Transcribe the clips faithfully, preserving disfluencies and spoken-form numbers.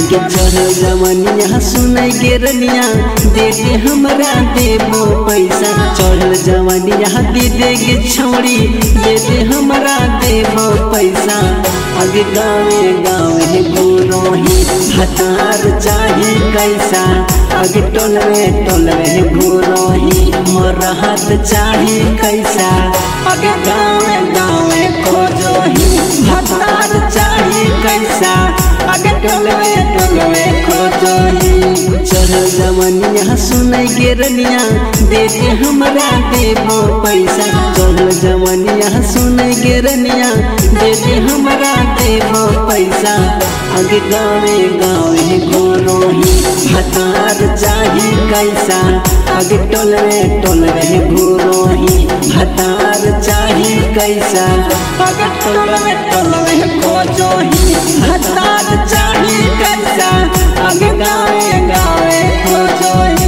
के चढ़ल जवनिया सुनै गे रनिया दे दे हमरा देबो पैसा। चढ़ल जवनिया दे दे गे छौड़ी दे दे हमरा देबो पैसा। आगे गावे गावे घूरोही हतार चाही कैसा। आगे टोलवे टोलवे घूरोही मोर हाथ चाही कैसा। आगे गावे गावे खोजोही हतार चाही कैसा। आगे टोलवे टोलवे खोजोही। चढ़ल जवनिया सुनै गे रनिया दे दे हमरा देबो पैसा। चढ़ल जवनिया सुनै गे रनिया दे दे हमरा देबो पैसा। आगे गावे गावे घूरोही हतार चाही कैसा। आगे टोलवे टोलवे घूरोही हतार चाही कैसा। आगे टोलवे टोलवे खोजोही हतार चाही कैसा। आगे गावे गावे खोजोही।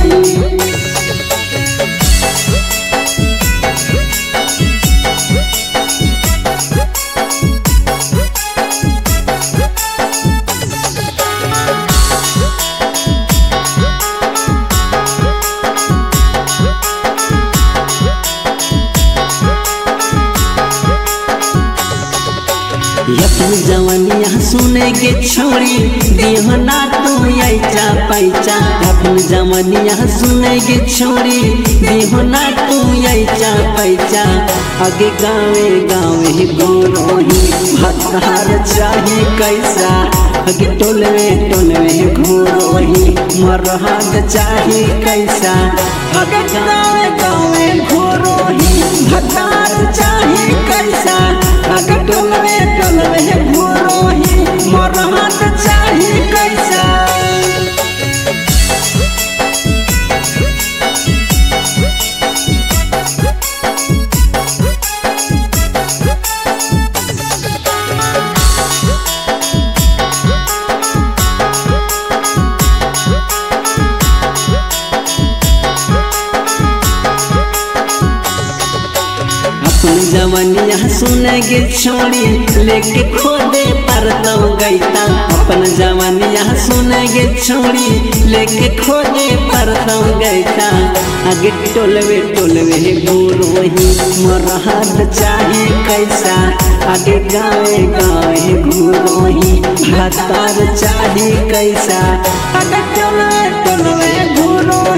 अपन जवनिया सुने गे छौड़ी देहना तू ऐचा पैचा। अपन जवनिया सुने गे छौड़ी देहना तू ऐचा पैचा। आगे गावे गावे घूरोही हतार चाही कैसा। आगे टोलवे टोलवे घूरोही मोर हाथ चाही कैसा। आगे गावे गावे घूरोही हतार चाही कैसा। आगे टोलवे टोलवे घूरोही मोर हाथ चाही कैसा। अपन जवनिया सुने गे छौड़ी लेके खोदे परतौ गैता। अपन जवनिया सुने गे छौड़ी लेके खोदे परतौ गैता। आगे टोलवे टोलवे घूरोही मोर हाथ चाही कैसा। आगे गावे गावे घूरोही हतार चाही कैसा। आगे टोलवे टोलवे घूरो